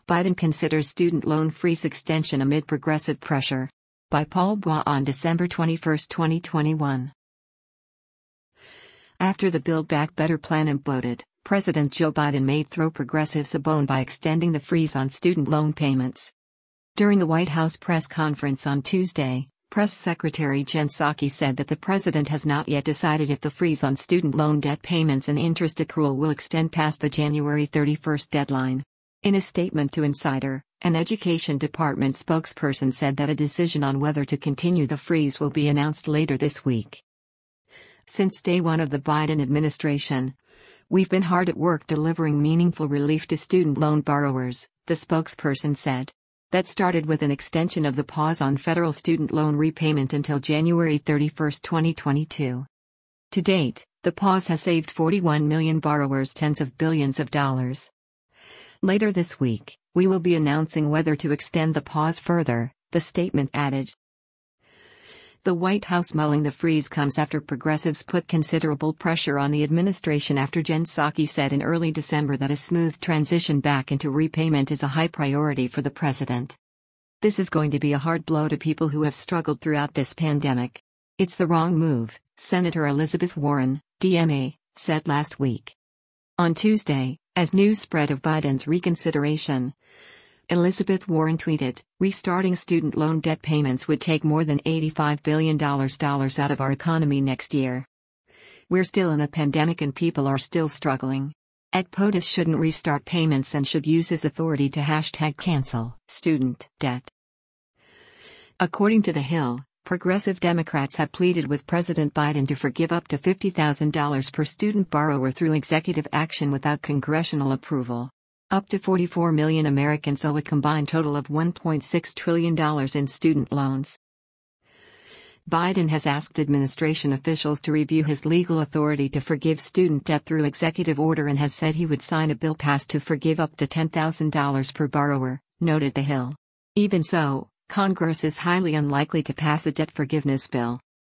Biden considers student loan freeze extension amid progressive pressure. By Paul Bois on December 21, 2021. After the Build Back Better plan imploded, President Joe Biden may throw progressives a bone by extending the freeze on student loan payments. During the White House press conference on Tuesday, Press Secretary Jen Psaki said that the president has not yet decided if the freeze on student loan debt payments and interest accrual will extend past the January 31 deadline. In a statement to Insider, an Education Department spokesperson said that a decision on whether to continue the freeze will be announced later this week. Since day one of the Biden administration, we've been hard at work delivering meaningful relief to student loan borrowers, the spokesperson said. That started with an extension of the pause on federal student loan repayment until January 31, 2022. To date, the pause has saved 41 million borrowers tens of billions of dollars. Later this week, we will be announcing whether to extend the pause further, the statement added. The White House mulling the freeze comes after progressives put considerable pressure on the administration after Jen Psaki said in early December that a smooth transition back into repayment is a high priority for the president. This is going to be a hard blow to people who have struggled throughout this pandemic. It's the wrong move, Senator Elizabeth Warren, DMA, said last week. On Tuesday, as news spread of Biden's reconsideration, Elizabeth Warren tweeted, "Restarting student loan debt payments would take more than $85 billion out of our economy next year. We're still in a pandemic and people are still struggling. Ed POTUS shouldn't restart payments and should use his authority to #cancel student debt." According to The Hill, progressive Democrats have pleaded with President Biden to forgive up to $50,000 per student borrower through executive action without congressional approval. Up to 44 million Americans owe a combined total of $1.6 trillion in student loans. Biden has asked administration officials to review his legal authority to forgive student debt through executive order and has said he would sign a bill passed to forgive up to $10,000 per borrower, noted The Hill. Even so, Congress is highly unlikely to pass a debt forgiveness bill.